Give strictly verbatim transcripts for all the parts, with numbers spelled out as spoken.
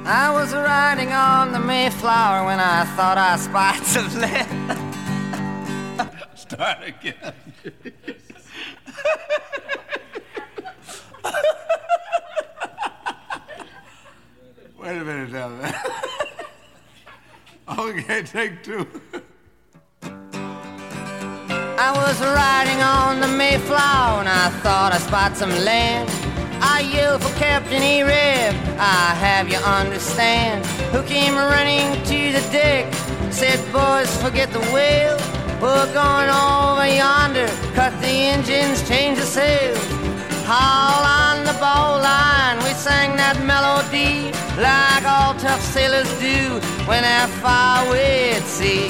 I was riding on the Mayflower when I thought I spied some land. Start again. Wait a minute now, man. Okay, take two. I was riding on the Mayflower and I thought I spot some land. I yelled for Captain A-Rab, I have you understand. Who came running to the deck, said, boys, forget the whale. We're going over yonder, cut the engines, change the sails. Haul on the bowline, we sang that melody like all tough sailors do when they're far away at sea.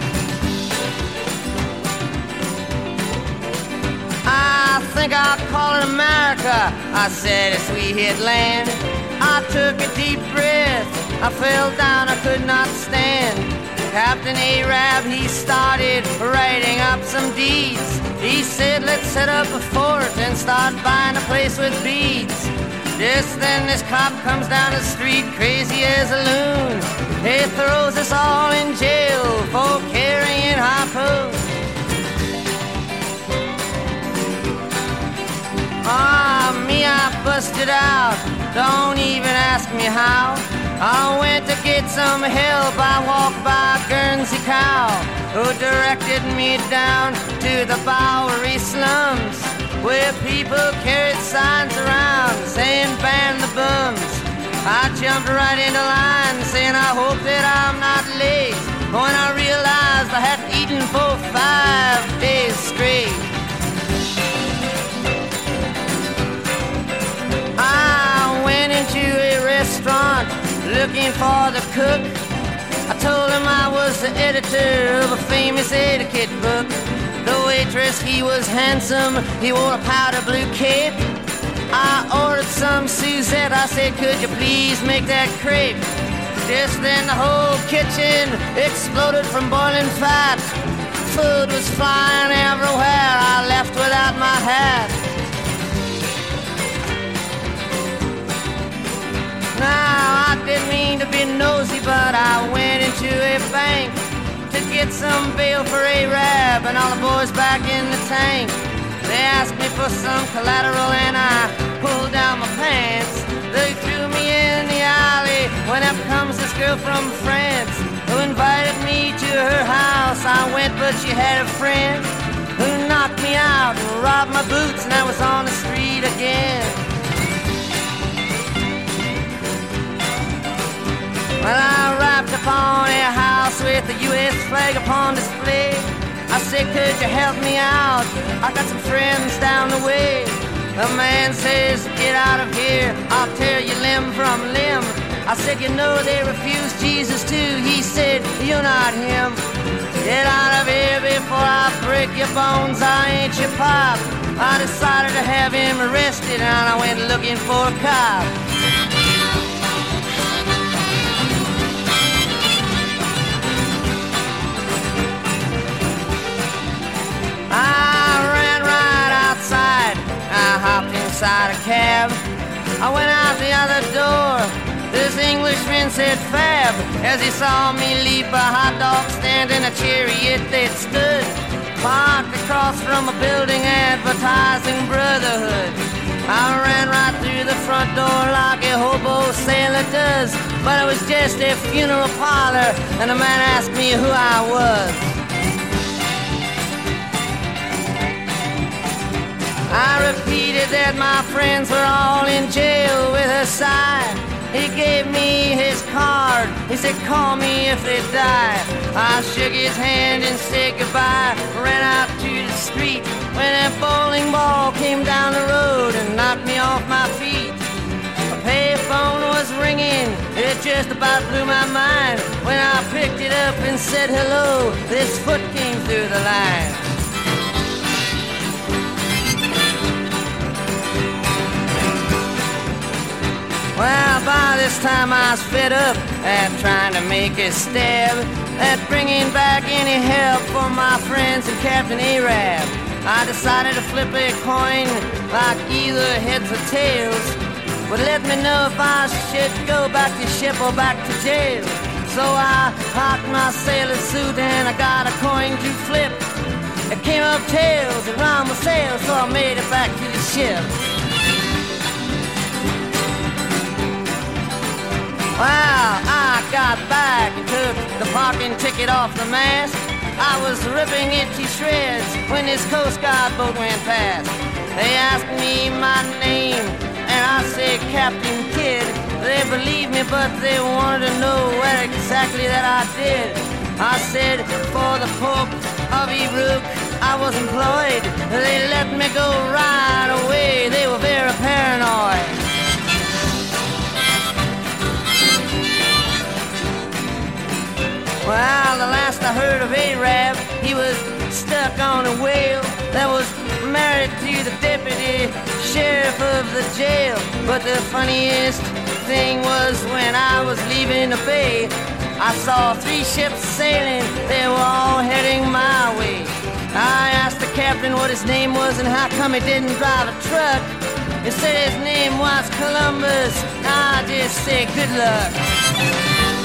I think I'll call it America, I said as we hit land. I took a deep breath, I fell down, I could not stand. Captain A-Rab, he started writing up some deeds. He said, let's set up a fort and start buying a place with beads. Just then this cop comes down the street, crazy as a loon. He throws us all in jail for carrying harpoons. Ah, me, I busted out, don't even ask me how. I went to get some help, I walked by Guernsey Cow, who directed me down to the Bowery slums, where people carried signs around saying ban the bums. I jumped right into line saying I hope that I'm not late, when I realized I hadn't eaten for five days straight. I went into a restaurant looking for the cook. I told him I was the editor of a famous etiquette book. The waitress, he was handsome, he wore a powder blue cape. I ordered some Suzette, I said, could you please make that crepe? Just then the whole kitchen exploded from boiling fat. Food was flying everywhere, I left without my hat. Now, I didn't mean to be nosy, but I went into a bank to get some bail for A-Rab and all the boys back in the tank. They asked me for some collateral and I pulled down my pants. They threw me in the alley when up comes this girl from France who invited me to her house. I went, but she had a friend who knocked me out and robbed my boots, and I was on the street again. Well, I arrived upon a house with the U S flag upon display. I said, could you help me out? I got some friends down the way. The man says, get out of here, I'll tear you limb from limb. I said, you know they refused Jesus too. He said, you're not him. Get out of here before I break your bones, I ain't your pop. I decided to have him arrested and I went looking for a cop. I ran right outside, I hopped inside a cab. I went out the other door, this Englishman said fab, as he saw me leap a hot dog stand in a chariot that stood parked across from a building advertising brotherhood. I ran right through the front door like a hobo sailor does, but it was just a funeral parlor and the man asked me who I was. I repeated that my friends were all in jail with a sigh. He gave me his card, he said call me if they die. I shook his hand and said goodbye, ran out to the street when a bowling ball came down the road and knocked me off my feet. A payphone was ringing, it just about blew my mind. When I picked it up and said hello, this foot came through the line. Well, by this time I was fed up at trying to make a stab at bringing back any help for my friends and Captain A-Rab. I decided to flip a coin like either heads or tails. would let me know if I should go back to ship or back to jail. So I hocked my sailor suit and I got a coin to flip. It came up tails and round my sails, so I made it back to the ship. Well, I got back and took the parking ticket off the mast. I was ripping it to shreds when this Coast Guard boat went past. They asked me my name, and I said Captain Kidd. They believed me, but they wanted to know what exactly that I did. I said, for the Pope of Uruk, I was employed. They let me go right away. They were very paranoid. Well, the last I heard of Arab, he was stuck on a whale that was married to the deputy sheriff of the jail. But the funniest thing was when I was leaving the bay, I saw three ships sailing, they were all heading my way. I asked the captain what his name was and how come he didn't drive a truck. He said his name was Columbus. I just said good luck.